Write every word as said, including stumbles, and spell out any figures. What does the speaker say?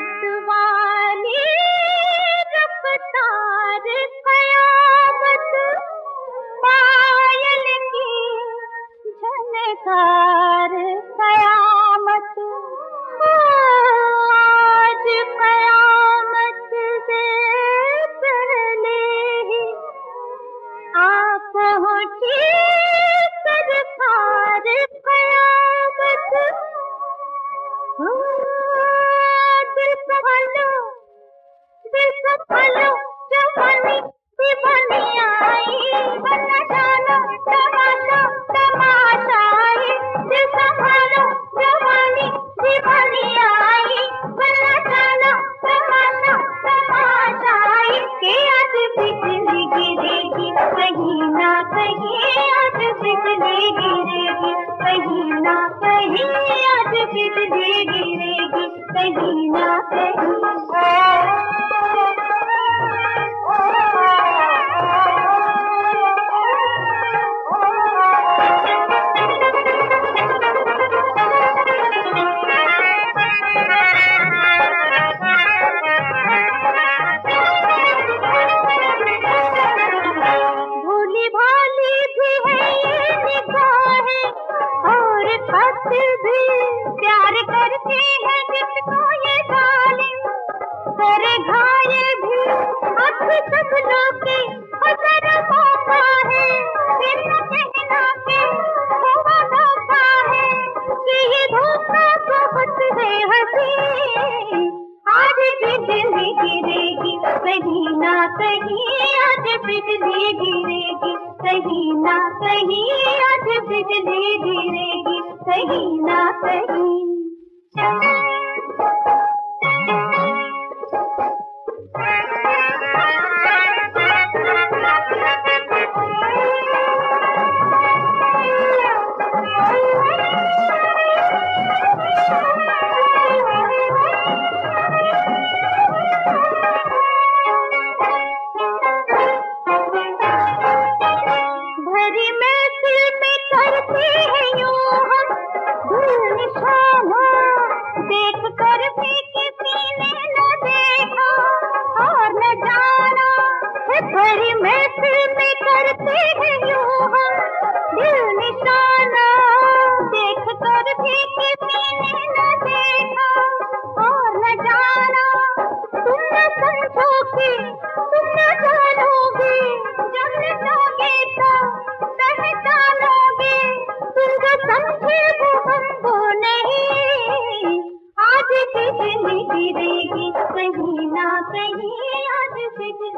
मतवाली रफ्तार कयामत, पायल की झनकार कयामत। आज कयामत से पहले ही आ पहुंची सरकार कयामत। दिल संभालो, दिल संभालो, जवानी दीवानी आई, वरना जानो तमाशा तमाशा आई। दिल संभालो, जवानी दीवानी आई, वरना जानो तमाशा तमाशा आई। कि आज बिजली गिरेगी कहीं ना कहीं, आज बिजली गिरेगी कहीं ना कहीं, आज बिजली गिरेगी कहीं ना कहीं। भोली भाली भी है ये निगाहें और खत भी प्यार करती है जिसको ये जालिम करे घायल भी। अब सब लोग के असर मौका है, फिर न कहना के हुआ धोखा है कि ये धोखा बहुत है हंसी। आज बिजली गिरेगी कहीं ना कहीं, आज बिजली गिरेगी कहीं ना कहीं, आज बिजली गिरेगी कहीं ना कहीं। भरी महफिल में करते हैं यूं हम दिल निशाना, देख कर भी किसी ने न देखा और न जाना। भरी महफिल में करते हैं यूं हम दिल निशाना, देख कर भी किसी ने न देखा और न जाना। तुम न समझोगे, तुम न जानोगे, जब मिटोगे तो पहचानोगे। तुम जो समझे वो हम वो नहीं, आज बिजली गिरेगी कहीं ना कहीं, आज बिजली